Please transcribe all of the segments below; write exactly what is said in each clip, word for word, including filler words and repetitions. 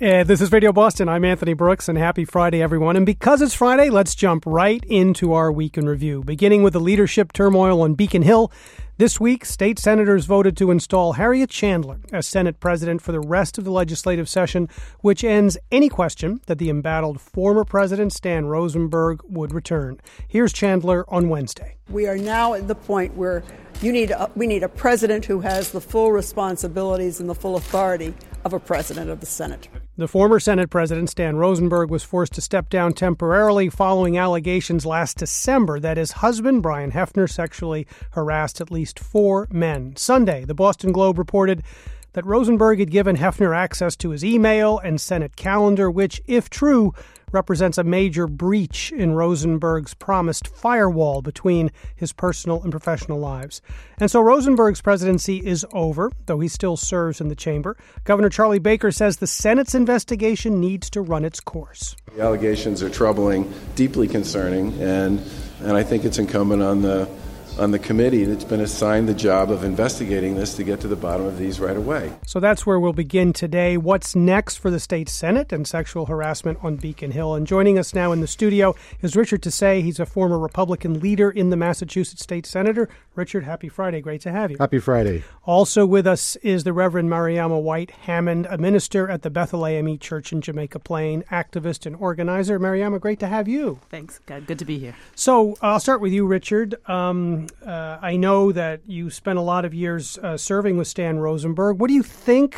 Uh, this is Radio Boston. I'm Anthony Brooks, and happy Friday, everyone. And because it's Friday, let's jump right into our week in review, beginning with the leadership turmoil on Beacon Hill. This week, state senators voted to install Harriet Chandler as Senate president for the rest of the legislative session, which ends any question that the embattled former president Stan Rosenberg would return. Here's Chandler on Wednesday. We are now at the point where you need a, we need a president who has the full responsibilities and the full authority of a president of the Senate. The former Senate President Stan Rosenberg was forced to step down temporarily following allegations last December that his husband, Brian Hefner, sexually harassed at least four men. Sunday, the Boston Globe reported that Rosenberg had given Hefner access to his email and Senate calendar, which, if true, represents a major breach in Rosenberg's promised firewall between his personal and professional lives. And so Rosenberg's presidency is over, though he still serves in the chamber. Governor Charlie Baker says the Senate's investigation needs to run its course. The allegations are troubling, deeply concerning, and and I think it's incumbent on the on the committee that's been assigned the job of investigating this to get to the bottom of these right away. So that's where we'll begin today. What's next for the state Senate and sexual harassment on Beacon Hill? And joining us now in the studio is Richard Tassay. He's a former Republican leader in the Massachusetts State Senator. Richard, happy Friday. Great to have you. Happy Friday. Also with us is the Reverend Mariama White Hammond, a minister at the Bethel A M E Church in Jamaica Plain, activist and organizer. Mariama, great to have you. Thanks. God, good to be here. So I'll start with you, Richard. Um, Uh, I know that you spent a lot of years uh, serving with Stan Rosenberg. What do you think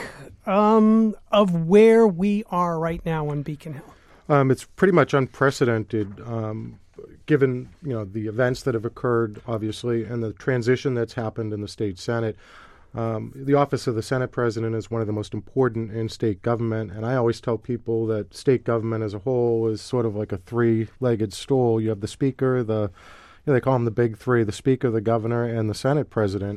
um, of where we are right now on Beacon Hill? Um, it's pretty much unprecedented, um, given you know the events that have occurred, obviously, and the transition that's happened in the state Senate. Um, the office of the Senate President is one of the most important in state government, and I always tell people that state government as a whole is sort of like a three-legged stool. You have the Speaker, the You know, they call them the big three, the Speaker, the Governor, and the Senate President.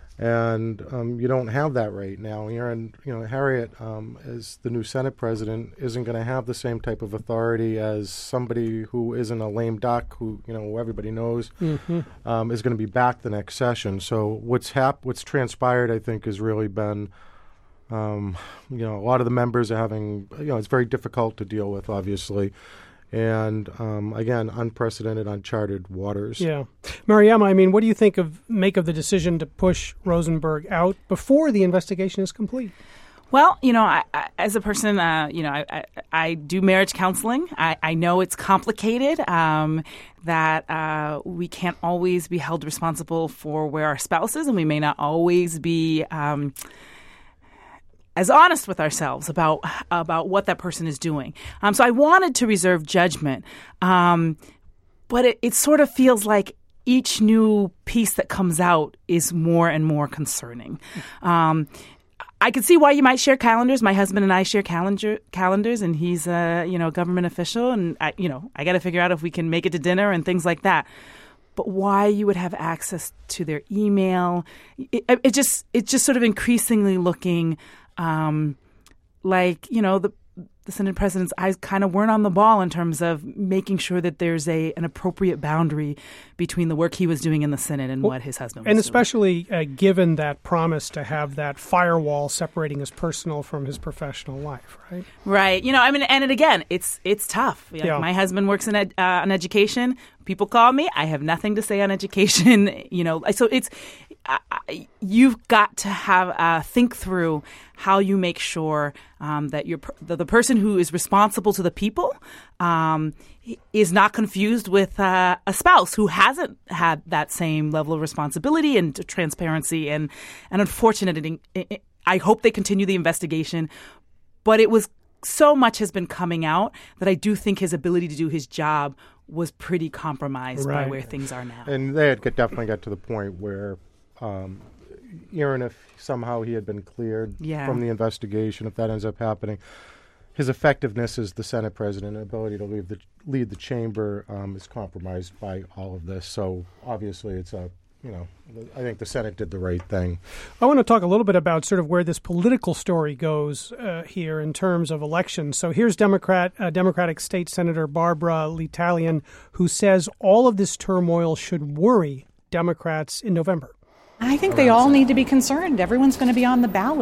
And um, you don't have that right now. You're in, you know, Harriet, um, as the new Senate President, isn't going to have the same type of authority as somebody who isn't a lame duck, who, you know, everybody knows, mm-hmm. um, is going to be back the next session. So what's hap- what's transpired, I think, has really been, um, you know, a lot of the members are having, you know, it's very difficult to deal with, obviously. And, um, again, unprecedented, uncharted waters. Yeah. Mariama, I mean, what do you think of make of the decision to push Rosenberg out before the investigation is complete? Well, you know, I, I, as a person, uh, you know, I, I, I do marriage counseling. I, I know it's complicated, um, that uh, we can't always be held responsible for where our spouse is, and we may not always be um as honest with ourselves about about what that person is doing. Um, so I wanted to reserve judgment, um, but it, it sort of feels like each new piece that comes out is more and more concerning. Um, I could see why you might share calendars. My husband and I share calendar calendars, and he's a you know government official, and I, you know I got to figure out if we can make it to dinner and things like that. But why you would have access to their email? It, it just it's just sort of increasingly looking. Um, like, you know, the the Senate President's eyes kind of weren't on the ball in terms of making sure that there's a an appropriate boundary between the work he was doing in the Senate and well, what his husband was and doing. especially uh, given that promise to have that firewall separating his personal from his professional life, right? Right. You know, I mean, and again, it's it's tough. Like, yeah. My husband works in ed, uh, on education. People call me. I have nothing to say on education. You know, so it's uh, you've got to have uh, think through how you make sure um, that you're the, the person who is responsible to the people um, is not confused with uh, a spouse who hasn't had that same level of responsibility and transparency. And, and unfortunately, I hope they continue the investigation. But it was so much has been coming out that I do think his ability to do his job was pretty compromised right. by where things are now. And they had definitely got to the point where um, even if somehow he had been cleared yeah. from the investigation, if that ends up happening, his effectiveness as the Senate President, ability to lead the lead the chamber, um, is compromised by all of this. So obviously, it's a you know, I think the Senate did the right thing. I want to talk a little bit about sort of where this political story goes uh, here in terms of elections. So here's Democrat, uh, Democratic State Senator Barbara L'Italian, who says all of this turmoil should worry Democrats in November. I think they all need to be concerned. Everyone's going to be on the ballot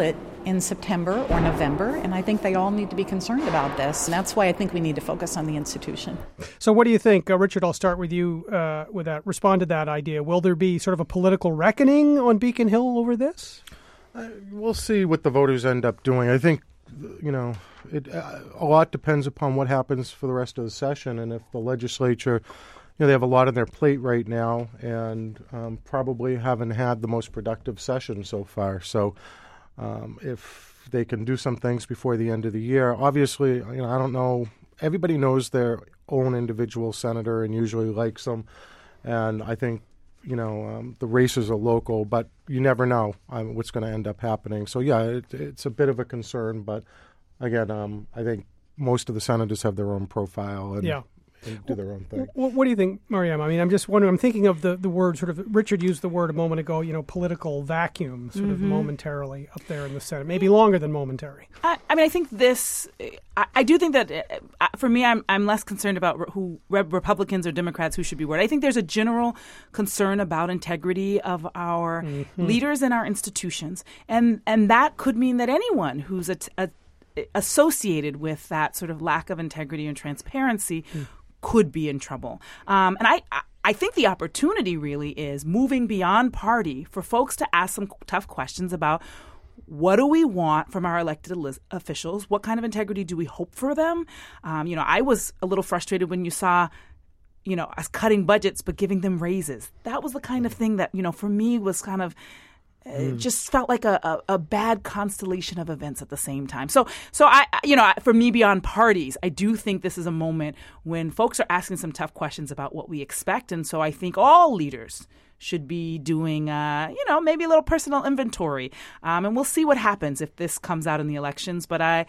in September or November, and I think they all need to be concerned about this. And that's why I think we need to focus on the institution. So what do you think? Uh, Richard, I'll start with you uh, with that. Respond to that idea. Will there be sort of a political reckoning on Beacon Hill over this? Uh, we'll see what the voters end up doing. I think, you know, it, uh, a lot depends upon what happens for the rest of the session, and if the legislature, you know, they have a lot on their plate right now and um, probably haven't had the most productive session so far. So um, if they can do some things before the end of the year, obviously, you know, I don't know. Everybody knows their own individual senator and usually likes them. And I think, you know, um, the races are local, but you never know um, what's going to end up happening. So, yeah, it, it's a bit of a concern. But, again, um, I think most of the senators have their own profile and, yeah. and do their own thing. What, what do you think, Mariam? I mean, I'm just wondering, I'm thinking of the, the word sort of, Richard used the word a moment ago, you know, political vacuum sort mm-hmm. of momentarily up there in the Senate, maybe longer than momentary. I, I mean, I think this, I, I do think that, uh, for me, I'm I'm less concerned about who Republicans or Democrats who should be worried. I think there's a general concern about integrity of our mm-hmm. leaders and our institutions. And, and that could mean that anyone who's a, a, associated with that sort of lack of integrity and transparency mm. could be in trouble. Um, and I, I think the opportunity really is moving beyond party for folks to ask some tough questions about what do we want from our elected officials? What kind of integrity do we hope for them? Um, you know, I was a little frustrated when you saw, you know, us cutting budgets but giving them raises. That was the kind of thing that, you know, for me was kind of It just felt like a, a, a bad constellation of events at the same time. So, so I, you know, for me, beyond parties, I do think this is a moment when folks are asking some tough questions about what we expect. And so I think all leaders should be doing, uh, you know, maybe a little personal inventory. Um, and we'll see what happens if this comes out in the elections. But I,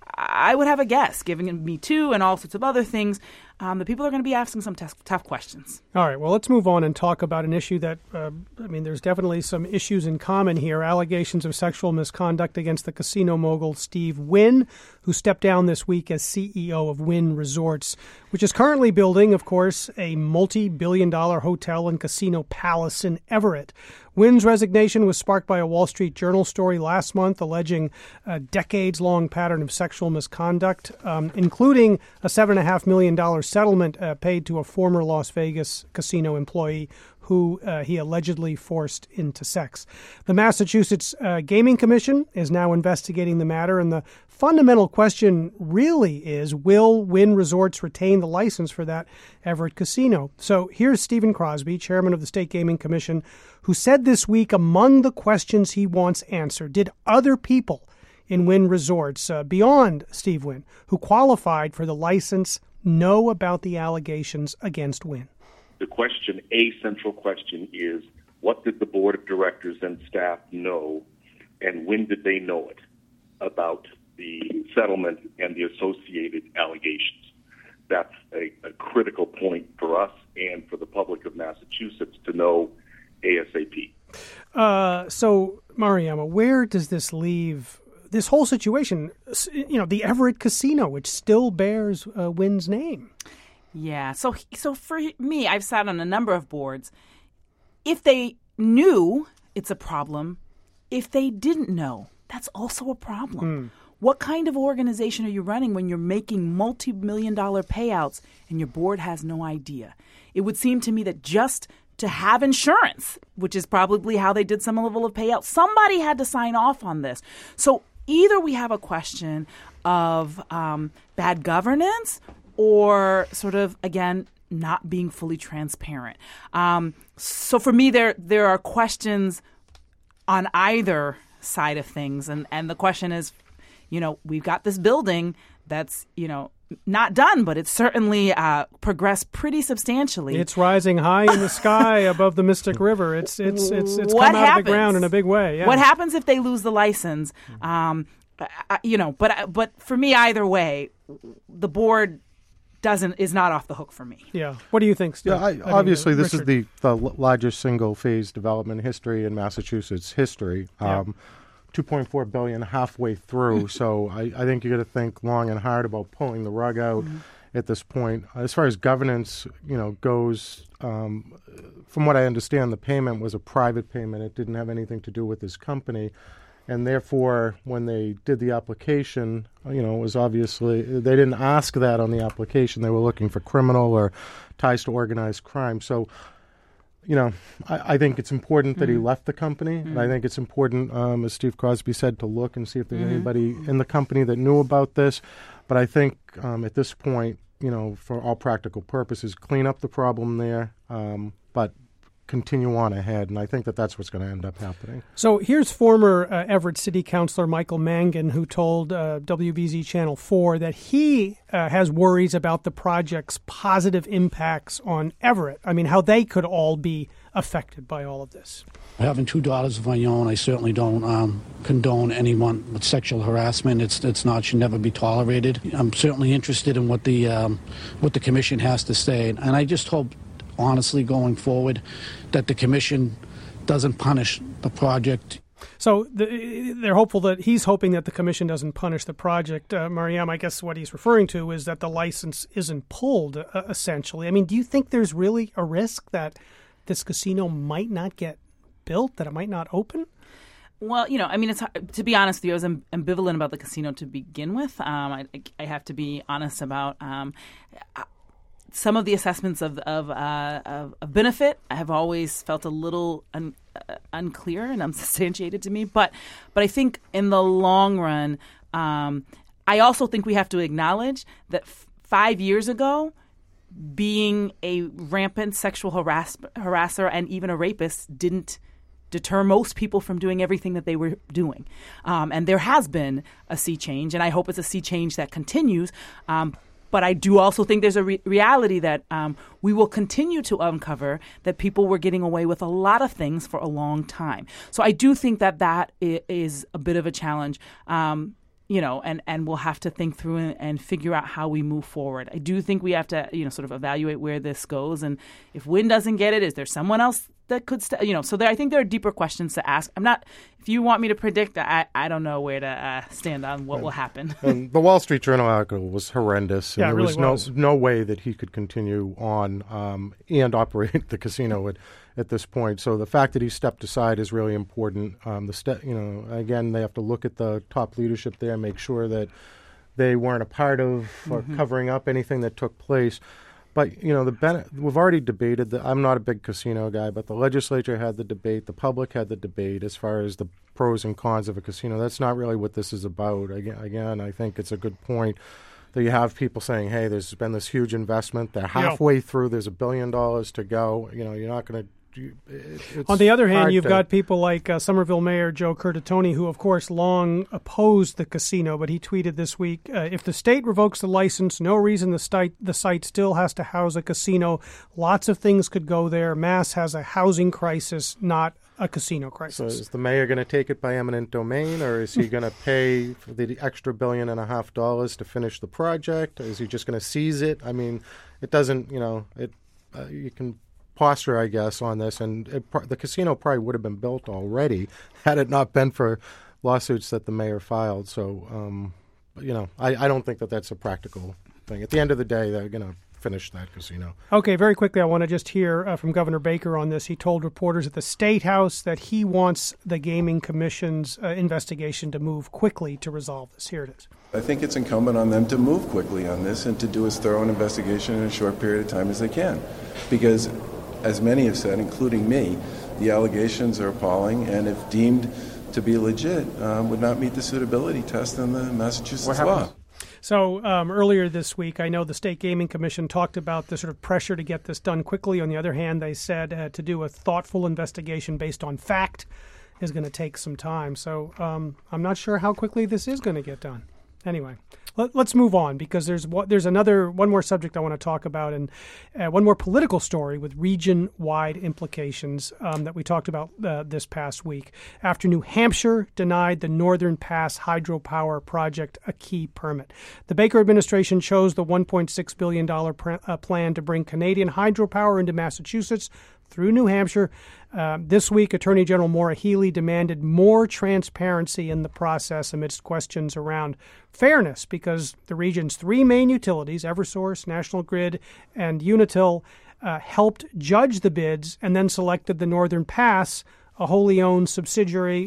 I would have a guess, given Me Too and all sorts of other things, um, the people are going to be asking some t- tough questions. All right. Well, let's move on and talk about an issue that, uh, I mean, there's definitely some issues in common here. Allegations of sexual misconduct against the casino mogul Steve Wynn, who stepped down this week as C E O of Wynn Resorts, which is currently building, of course, a multi-billion dollar hotel and casino palace in Everett. Wynn's resignation was sparked by a Wall Street Journal story last month alleging a decades-long pattern of sexual misconduct, um, including a seven point five million dollars settlement uh, paid to a former Las Vegas casino employee who uh, he allegedly forced into sex. The Massachusetts uh, Gaming Commission is now investigating the matter, and the fundamental question really is, will Wynn Resorts retain the license for that Everett casino? So here's Stephen Crosby, chairman of the State Gaming Commission, who said this week among the questions he wants answered, did other people in Wynn Resorts, uh, beyond Steve Wynn, who qualified for the license, know about the allegations against Wynn? The question, a central question, is what did the board of directors and staff know, and when did they know it about the settlement and the associated allegations? That's a, a critical point for us and for the public of Massachusetts to know ASAP. Uh, so, Mariama, where does this leave this whole situation? You know, the Everett Casino, which still bears uh, Wynn's name. Yeah. So, so for me, I've sat on a number of boards. If they knew, it's a problem. If they didn't know, that's also a problem. Mm. What kind of organization are you running when you're making multi-million dollar payouts and your board has no idea? It would seem to me that just to have insurance, which is probably how they did some level of payout, somebody had to sign off on this. So either we have a question of um, bad governance or sort of, again, not being fully transparent. Um, so for me, there there are questions on either side of things. And, and the question is, you know, we've got this building that's, you know, not done, but it's certainly uh, progressed pretty substantially. It's rising high in the sky above the Mystic River. It's it's it's it's come out of the ground in a big way. Yeah. What happens if they lose the license? Um, I, you know, but but for me, either way, the board doesn't is not off the hook for me. Yeah. What do you think, Steve? Yeah, I, I obviously, mean, uh, this is the, the largest single-phase development history in Massachusetts history. Yeah. Um, two point four billion dollars halfway through. So I, I think you got to think long and hard about pulling the rug out mm-hmm. at this point. As far as governance, you know, goes, um, from what I understand, the payment was a private payment. It didn't have anything to do with this company. And therefore, when they did the application, you know, it was obviously, they didn't ask that on the application. They were looking for criminal or ties to organized crime. So, you know, I, I think it's important mm-hmm. that he left the company. Mm-hmm. And I think it's important, um, as Steve Crosby said, to look and see if there's mm-hmm. anybody in the company that knew about this. But I think um, at this point, you know, for all practical purposes, clean up the problem there, um, but continue on ahead, and I think that that's what's going to end up happening. So here's former uh, Everett City Councilor Michael Mangan, who told uh, W B Z Channel four that he uh, has worries about the project's positive impacts on Everett. I mean, how they could all be affected by all of this. Having two daughters of my own, I certainly don't um, condone anyone with sexual harassment. It's it's not should never be tolerated. I'm certainly interested in what the um, what the commission has to say, and I just hope, honestly, going forward, that the commission doesn't punish the project. So the, they're hopeful that he's hoping that the commission doesn't punish the project. Uh, Mariam, I guess what he's referring to is that the license isn't pulled, uh, essentially. I mean, do you think there's really a risk that this casino might not get built, that it might not open? Well, you know, I mean, it's to be honest with you, I was ambivalent about the casino to begin with. Um, I, I have to be honest about um, some of the assessments of of, uh, of of benefit. I have always felt a little un, uh, unclear and unsubstantiated to me. But but I think in the long run, um, I also think we have to acknowledge that f- five years ago, being a rampant sexual harass- harasser and even a rapist didn't deter most people from doing everything that they were doing. Um, and there has been a sea change, and I hope it's a sea change that continues. Um, but I do also think there's a re- reality that um, we will continue to uncover that people were getting away with a lot of things for a long time. So I do think that that is a bit of a challenge. Um, You know, and, and we'll have to think through and, and figure out how we move forward. I do think we have to, you know, sort of evaluate where this goes. And if Wynn doesn't get it, is there someone else that could, st- you know, so there, I think there are deeper questions to ask. I'm not, if you want me to predict, I, I don't know where to uh, stand on what and, will happen. And the Wall Street Journal article was horrendous. And yeah, it there really was, was no no way that he could continue on um, and operate the casino at, at this point. So the fact that he stepped aside is really important. Um, the ste- you know, again, they have to look at the top leadership there, make sure that they weren't a part of or mm-hmm. covering up anything that took place. But, you know, the ben- we've already debated that. I'm not a big casino guy, but the legislature had the debate. The public had the debate as far as the pros and cons of a casino. That's not really what this is about. Again, again I think it's a good point that you have people saying, hey, there's been this huge investment. They're halfway yeah. through. There's a billion dollars to go. You know, you're not going to. On the other hand, you've to, got people like uh, Somerville Mayor Joe Curtatone, who, of course, long opposed the casino, but he tweeted this week, uh, if the state revokes the license, no reason the site, the site still has to house a casino. Lots of things could go there. Mass has a housing crisis, not a casino crisis. So is the mayor going to take it by eminent domain, or is he going to pay for the extra billion and a half dollars to finish the project? Or is he just going to seize it? I mean, it doesn't, you know, it. Uh, you can posture, I guess, on this, and it, the casino probably would have been built already had it not been for lawsuits that the mayor filed. So, um, you know, I, I don't think that that's a practical thing. At the end of the day, they're going to finish that casino. Okay, very quickly, I want to just hear uh, from Governor Baker on this. He told reporters at the State House that he wants the Gaming Commission's uh, investigation to move quickly to resolve this. Here it is. I think it's incumbent on them to move quickly on this and to do as thorough an investigation in a short period of time as they can. Because, as many have said, including me, the allegations are appalling, and if deemed to be legit, um, would not meet the suitability test in the Massachusetts law. So um, earlier this week, I know the State Gaming Commission talked about the sort of pressure to get this done quickly. On the other hand, they said uh, to do a thoughtful investigation based on fact is going to take some time. So um, I'm not sure how quickly this is going to get done. Anyway, let, let's move on, because there's there's another one more subject I want to talk about, and uh, one more political story with region-wide implications um, that we talked about uh, this past week after New Hampshire denied the Northern Pass hydropower project a key permit. The Baker administration chose the one point six billion dollars pr- uh, plan to bring Canadian hydropower into Massachusetts through New Hampshire. Uh, this week, Attorney General Maura Healey demanded more transparency in the process amidst questions around fairness, because the region's three main utilities, Eversource, National Grid, and Unitil, uh, helped judge the bids and then selected the Northern Pass, a wholly owned subsidiary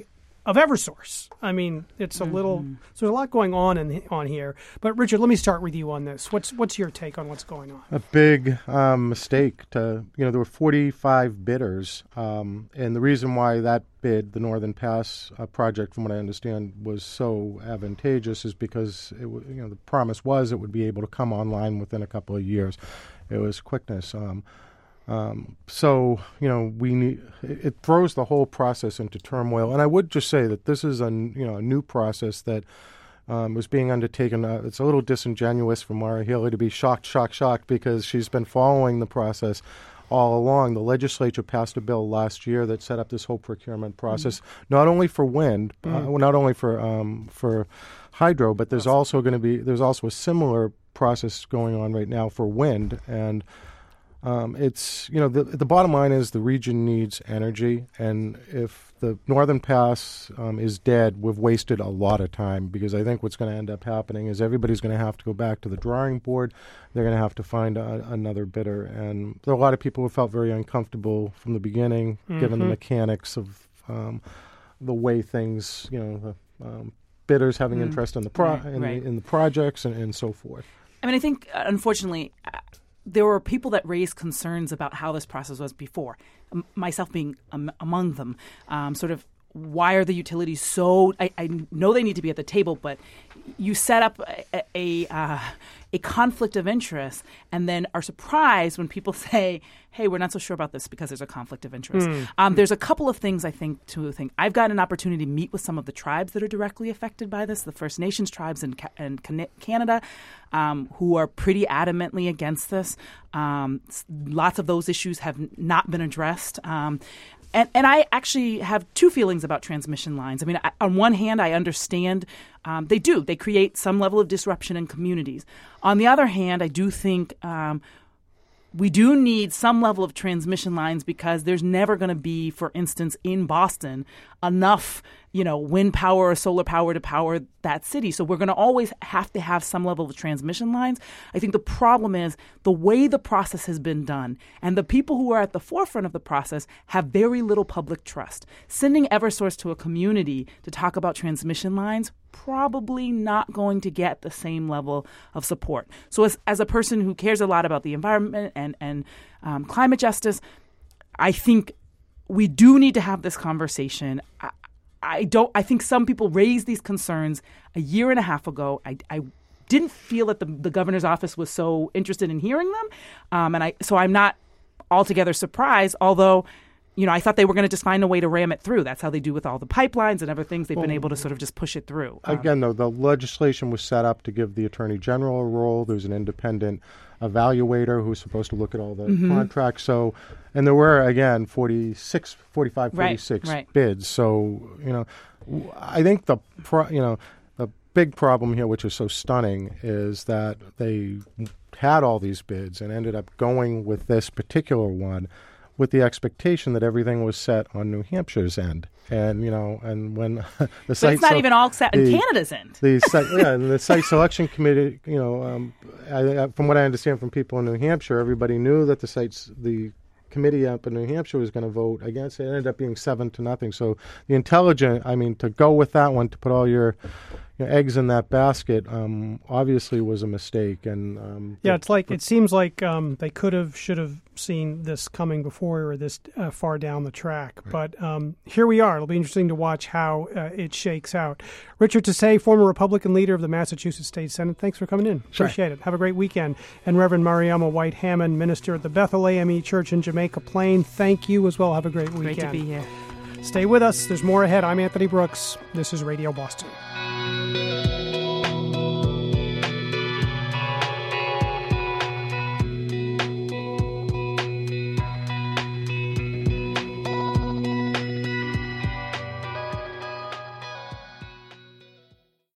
of Eversource. I mean, it's a mm-hmm. little. So there's a lot going on in, on here. But Richard, let me start with you on this. What's what's your take on what's going on? A big um, mistake. To you know, there were forty-five bidders, um, and the reason why that bid, the Northern Pass uh, project, from what I understand, was so advantageous is because it w- you know the promise was it would be able to come online within a couple of years. It was quickness. Um, Um, so, you know, we need, it, it throws the whole process into turmoil. And I would just say that this is a, you know, a new process that um, was being undertaken. Uh, it's a little disingenuous for Maura Healey to be shocked, shocked, shocked because she's been following the process all along. The legislature passed a bill last year that set up this whole procurement process, mm. not only for wind, mm. uh, well, not only for um, for hydro, but there's also going to be, there's also a similar process going on right now for wind. And Um, it's, you know, the, the bottom line is the region needs energy, and if the Northern Pass um, is dead, we've wasted a lot of time, because I think what's going to end up happening is everybody's going to have to go back to the drawing board. They're going to have to find a, another bidder, and there are a lot of people who felt very uncomfortable from the beginning, mm-hmm. given the mechanics of um, the way things, you know, the um, bidders having mm. interest in the, pro- right, in, right. the in the projects and, and so forth. I mean, I think, uh, unfortunately, uh, there were people that raised concerns about how this process was before, m- myself being um, among them. Um, sort of, why are the utilities so? I, I know they need to be at the table, but you set up a a, uh, a conflict of interest, and then are surprised when people say, "Hey, we're not so sure about this because there's a conflict of interest." Mm. Um, there's a couple of things I think to think. I've got an opportunity to meet with some of the tribes that are directly affected by this, the First Nations tribes in, ca- in Canada, um, who are pretty adamantly against this. Um, lots of those issues have not been addressed. Um, And, and I actually have two feelings about transmission lines. I mean, I, on one hand, I understand um, they do. They create some level of disruption in communities. On the other hand, I do think um, we do need some level of transmission lines, because there's never going to be, for instance, in Boston, enough, you know, wind power or solar power to power that city. So we're going to always have to have some level of transmission lines. I think the problem is the way the process has been done, and the people who are at the forefront of the process have very little public trust. Sending Eversource to a community to talk about transmission lines, probably not going to get the same level of support. So as, as a person who cares a lot about the environment and, and um, climate justice, I think we do need to have this conversation. I, I don't. I think some people raised these concerns a year and a half ago. I, I didn't feel that the, the governor's office was so interested in hearing them, um, and I so I'm not altogether surprised. Although, you know, I thought they were going to just find a way to ram it through. That's how they do with all the pipelines and other things. They've well, been able to sort of just push it through. Um, again, though, the legislation was set up to give the Attorney General a role. There's an independent evaluator who's supposed to look at all the mm-hmm. contracts. So, and there were, again, forty-six, forty-five, forty-six right, right. bids. So, you know, I think the, pro, you know, the big problem here, which is so stunning, is that they had all these bids and ended up going with this particular one with the expectation that everything was set on New Hampshire's end. And, you know, and when the but site... it's not so, even all set on Canada's end. The site, yeah, and the site selection committee, you know, um, I, I, from what I understand from people in New Hampshire, everybody knew that the sites, the committee up in New Hampshire was going to vote against it. It ended up being seven to nothing. So the intelligent, I mean, to go with that one, to put all your, your eggs in that basket, um, obviously was a mistake. And um, yeah, it's like, it seems like um, they could have, should have seen this coming before we were this uh, far down the track. Right. But um, here we are. It'll be interesting to watch how uh, it shakes out. Richard Tassé, former Republican leader of the Massachusetts State Senate, thanks for coming in. Sure. Appreciate it. Have a great weekend. And Reverend Mariama White Hammond, minister at the Bethel A M E Church in Jamaica Plain, thank you as well. Have a great weekend. Great to be here. Stay with us. There's more ahead. I'm Anthony Brooks. This is Radio Boston.